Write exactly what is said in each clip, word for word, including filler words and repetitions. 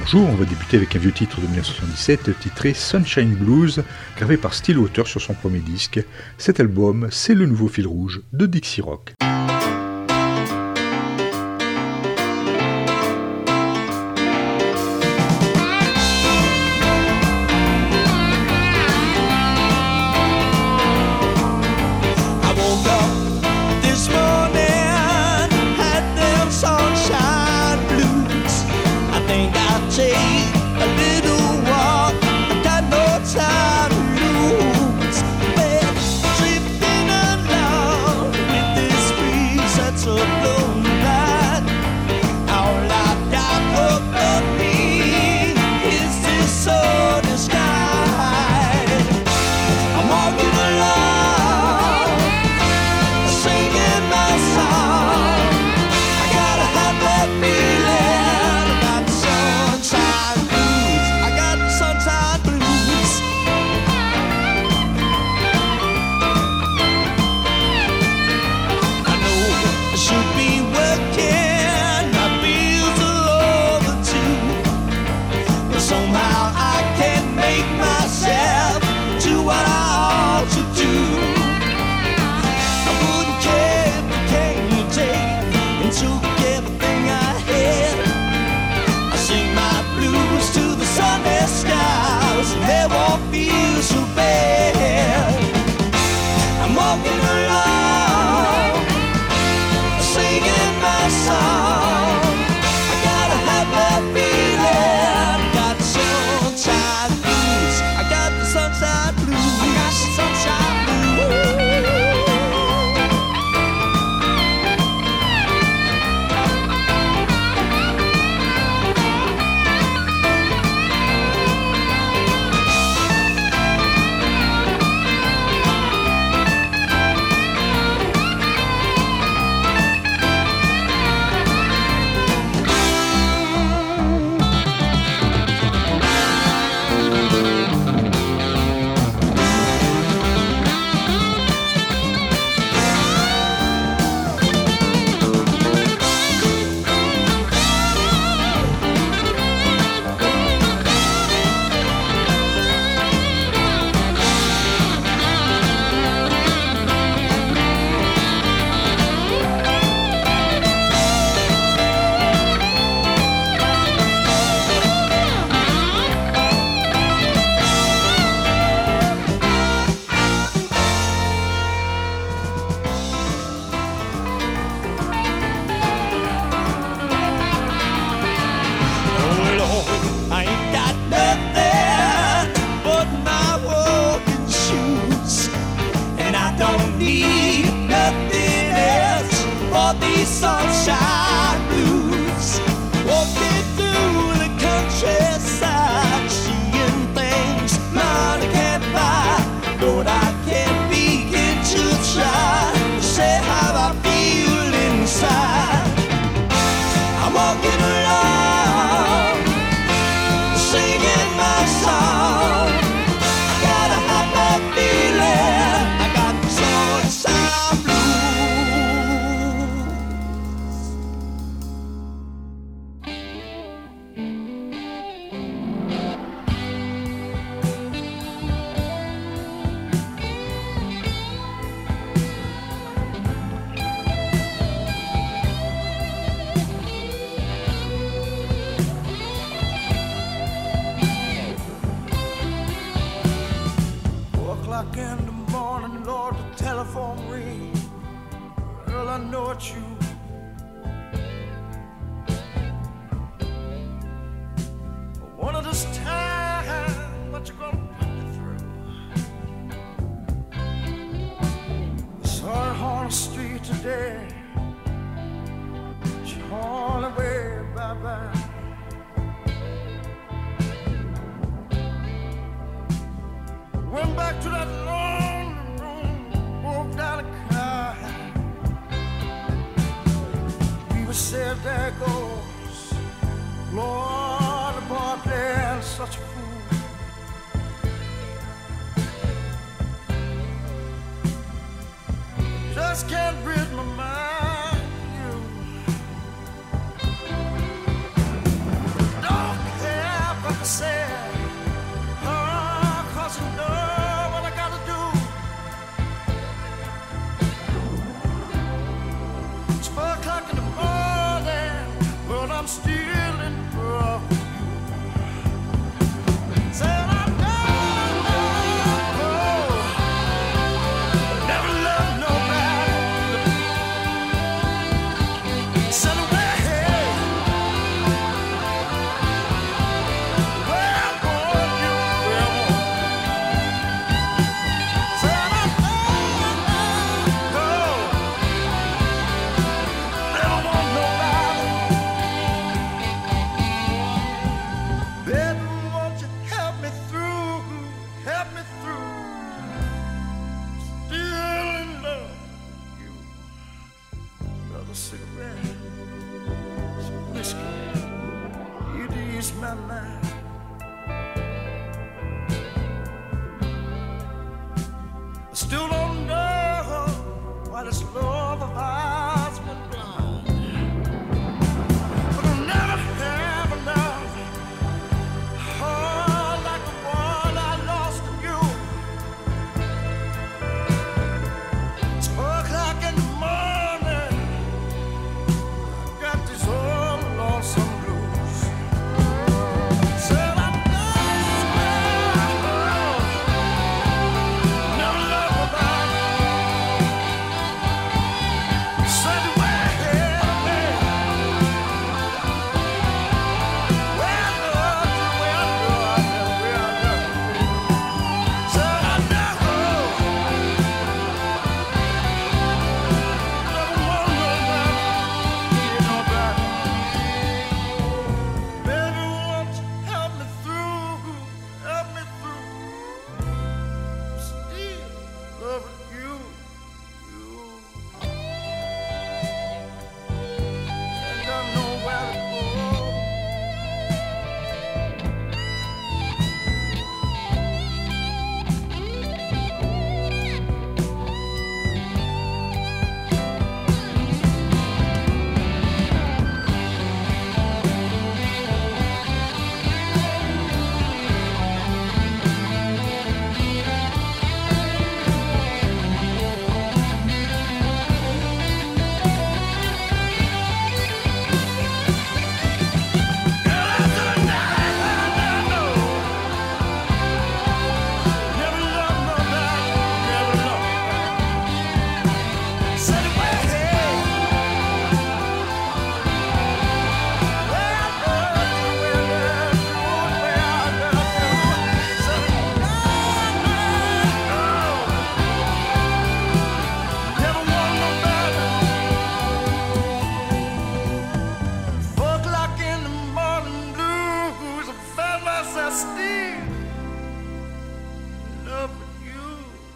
Bonjour, on va débuter avec un vieux titre de dix-neuf cent soixante-dix-sept titré Sunshine Blues, gravé par Stillwater sur son premier disque. Cet album, c'est le nouveau fil rouge de Dixie Rock. Can't rid my mind, you. Dark hair. Still don't know why this love of ours went blind. But I'll never have enough. Oh, like the one I lost to you. Two o'clock in the morning, I got this old lonesome blues. Said I never love nobody. Said the way ahead of me. Way I loved you, way I loved you, way I loved you. Said I never, never want nobody, need nobody. Baby, won't you help me through, help me through. Still loving you, you. And I know where to go. Girl, after the night I know, never loved nobody, never loved nobody. Said the way ahead, way I loved you, way I loved you, way I loved you. Said no, no, never want nobody. Four o'clock in the morning blues, I found myself still in love with you.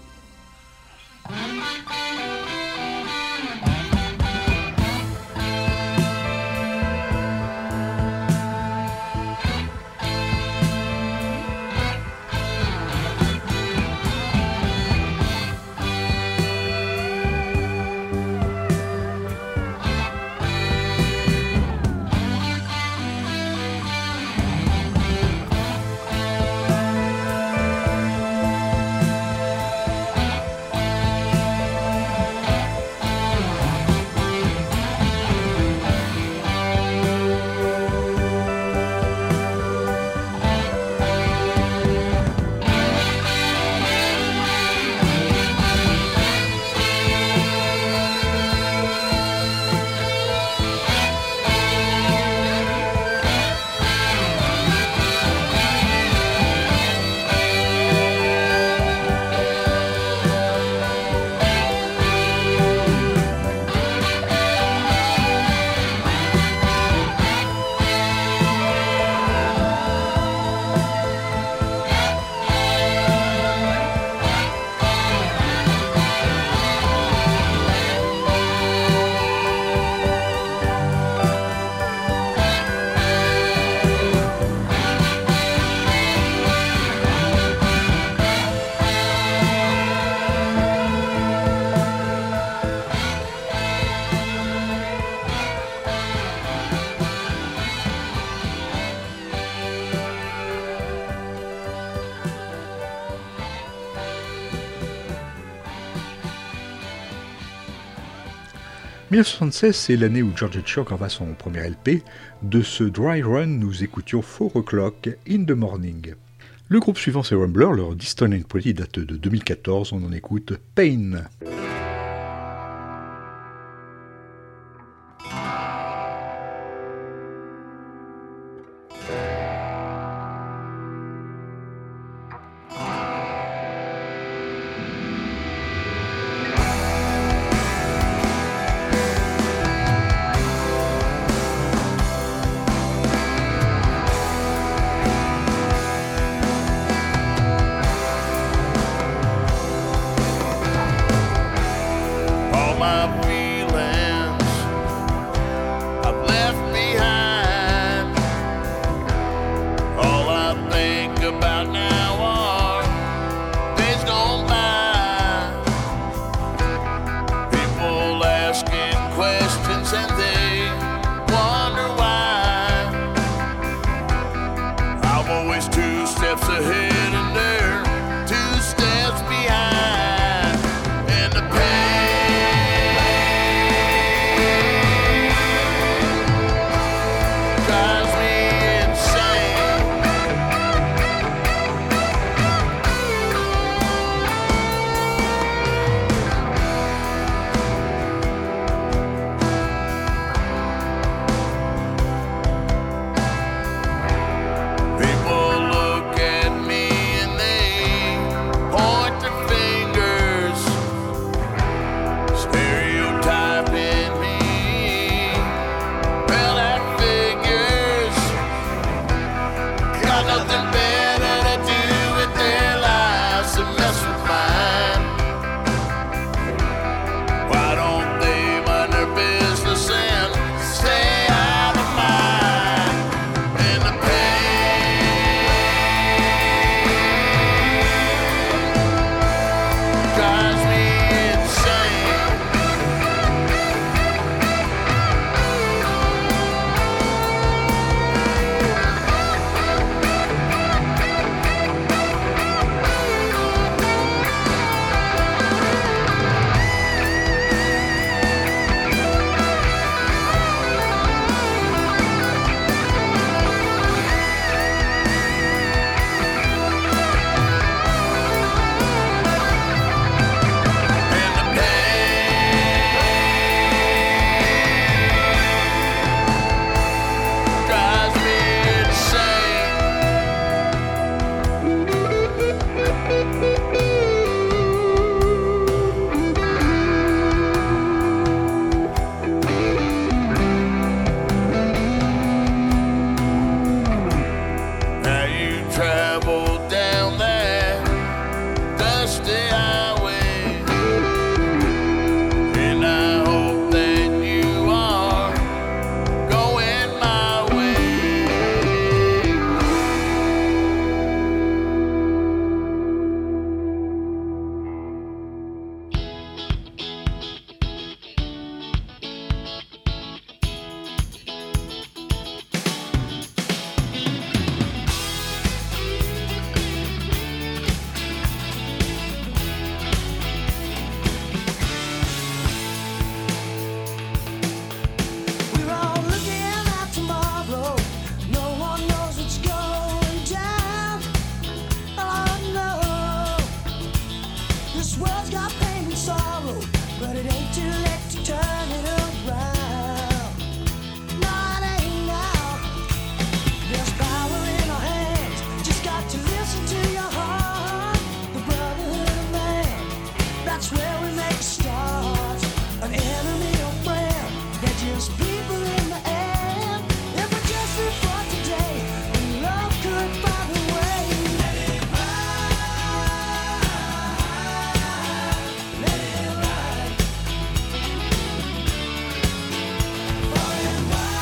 mille neuf cent soixante-seize, c'est l'année où George Shock envoie son premier L P. De ce dry run, nous écoutions Four O'Clock in the Morning. Le groupe suivant, c'est Rumbler, leur Distant and Pretty date de deux mille quatorze, on en écoute Pain. Said but it ain't too late to turn it around. No, it ain't now. There's power in our hands. Just got to listen to your heart. The brotherhood of man, that's where we make a start. An enemy or friend, they're just people in the end. If we just live for today, then love could find a way. Let it ride, let it ride, far and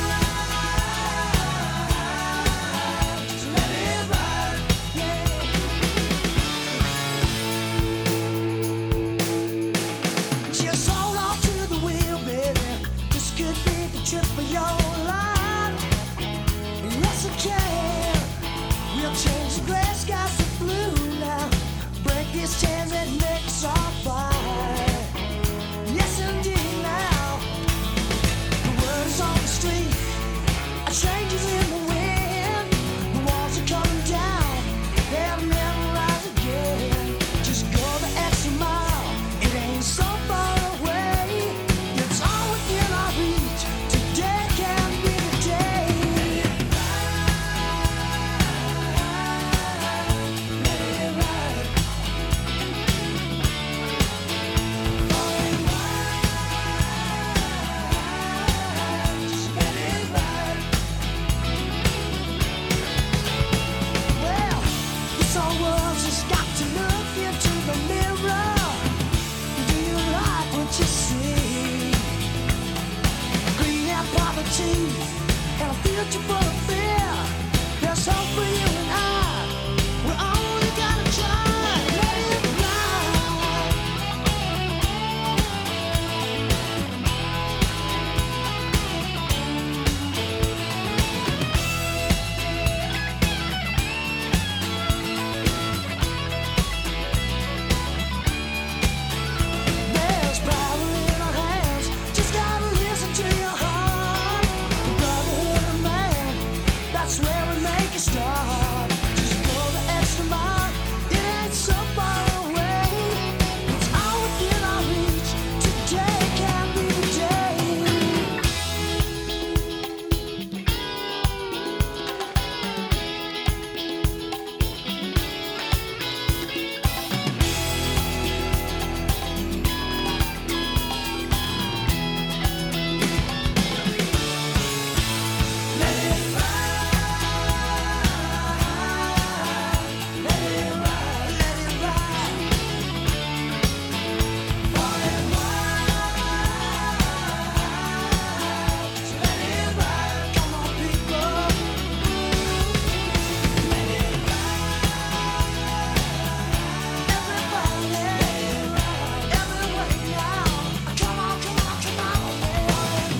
wide. Just let it ride, yeah. Just hold on to the wheel, baby. This could be the trip of your life. Yes, it can. We'll change the gray skies to blue now. Break these chains and make us all fine. Yes, indeed now. The word is on the street. A changes in the wind. The walls are coming down. They'll never rise again. Just go the extra mile. It ain't so far away. It's all within our reach. Today can be the day. Let it ride. Far and wide. Just let it ride. Well, this old world's just got to look into the mirror. Do you like what you see? Greed and poverty and a future full of fear. There's hope for you and I. We only gotta try. Let it ride. There's power in our hands. Just gotta listen to your heart. The brotherhood of man, that's where we make a start. Just go the extra mile. It ain't so far away. It's all within our reach. Today can be the day. Let it ride, let it ride, let it ride, far and wide. Just let it ride, come on, people. Let it ride, everybody. Let it ride, everywhere now. Come on, come on, come on, far and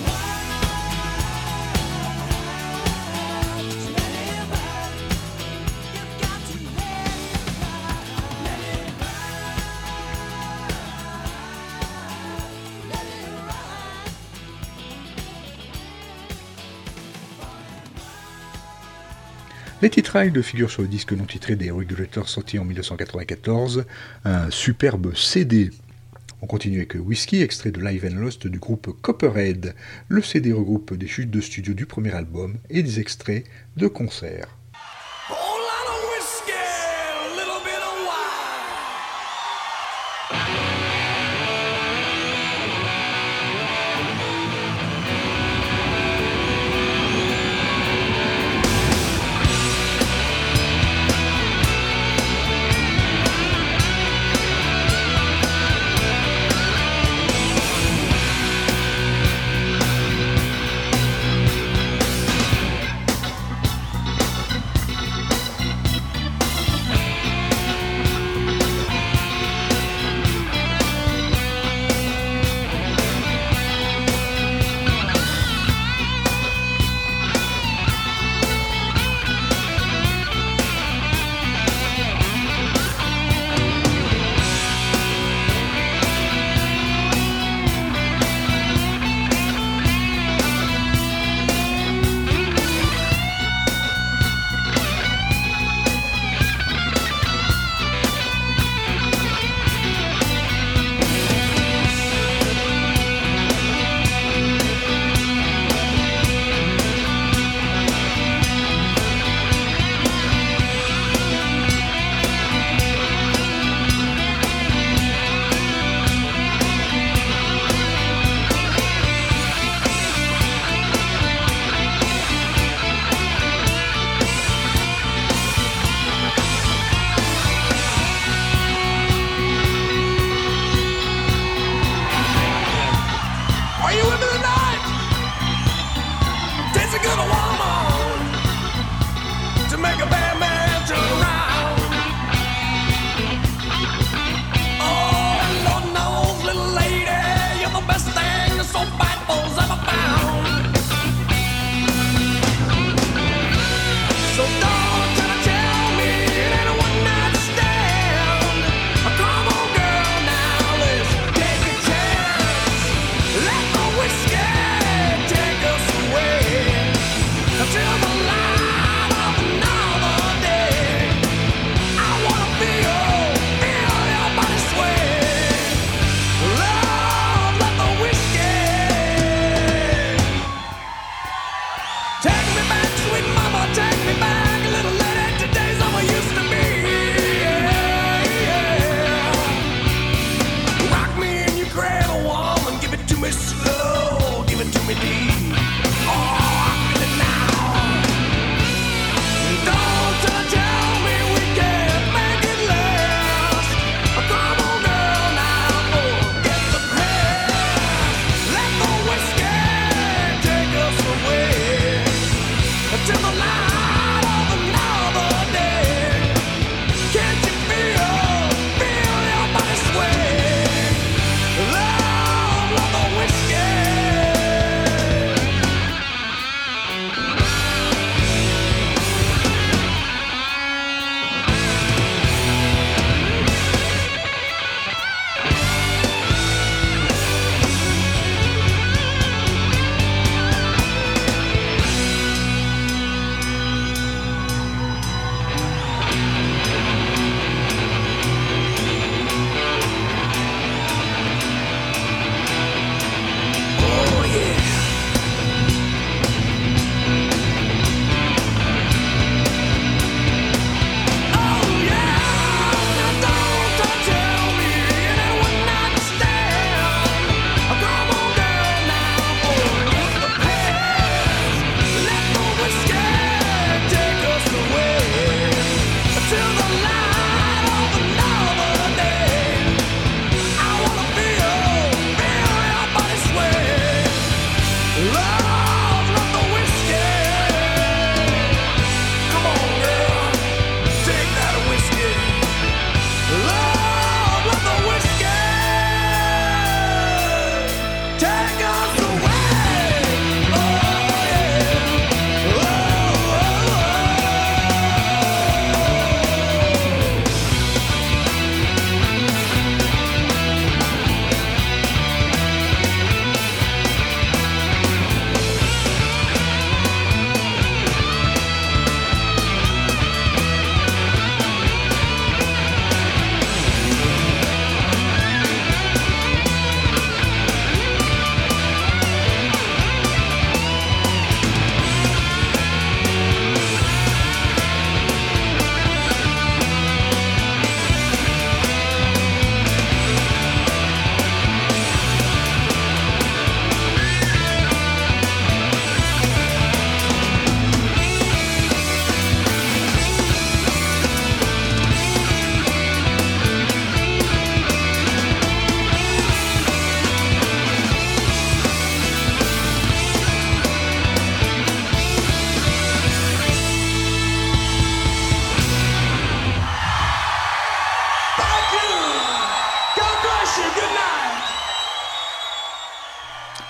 wide. Just let it ride. You've got to let it ride. Let it ride. Let it ride. Let It Ride figure sur le disque non titré des Regulators sorti en mille neuf cent quatre-vingt-quatorze, un superbe C D. On continue avec Whiskey, extrait de Live and Lost du groupe Copperhead. Le C D regroupe des chutes de studio du premier album et des extraits de concerts. Whole lot of whiskey, a little bit of wine.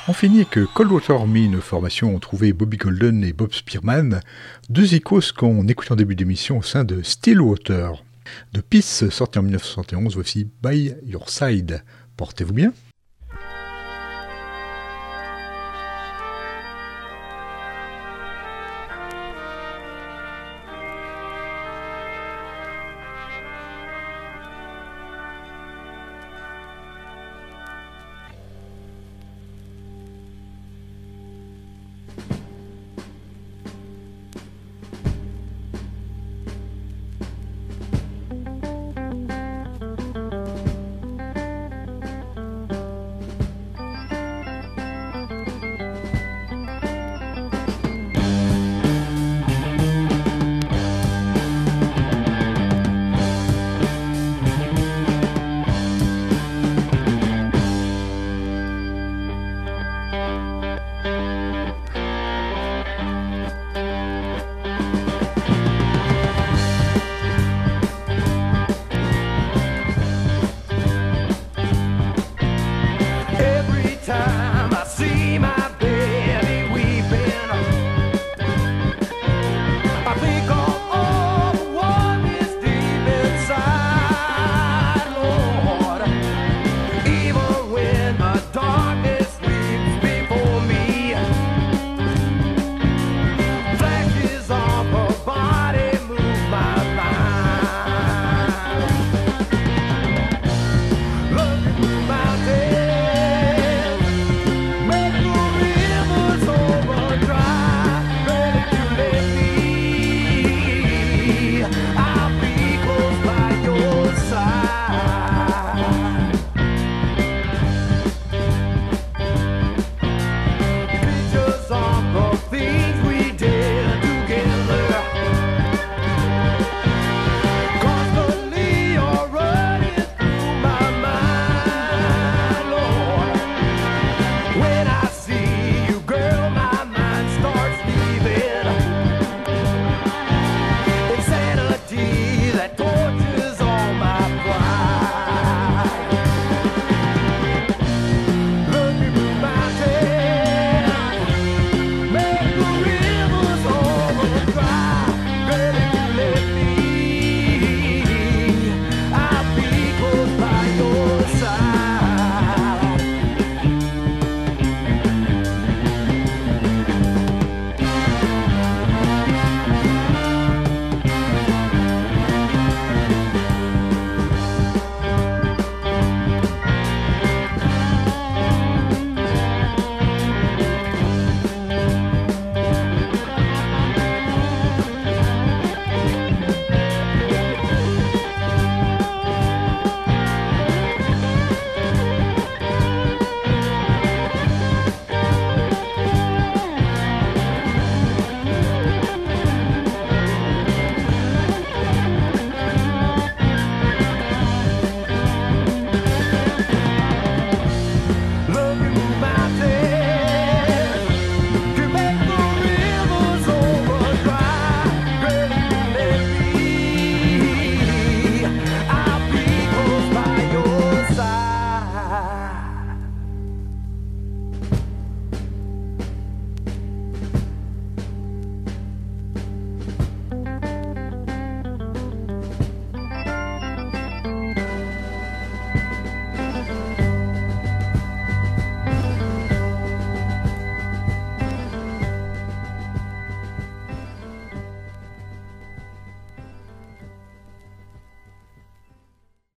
On finit avec Coldwater Army, une formation où on trouvait Bobby Golden et Bob Spearman, deux icônes qu'on écoutait en début d'émission au sein de Stillwater. De Peace, sorti en mille neuf cent soixante et onze, voici By Your Side. Portez-vous bien.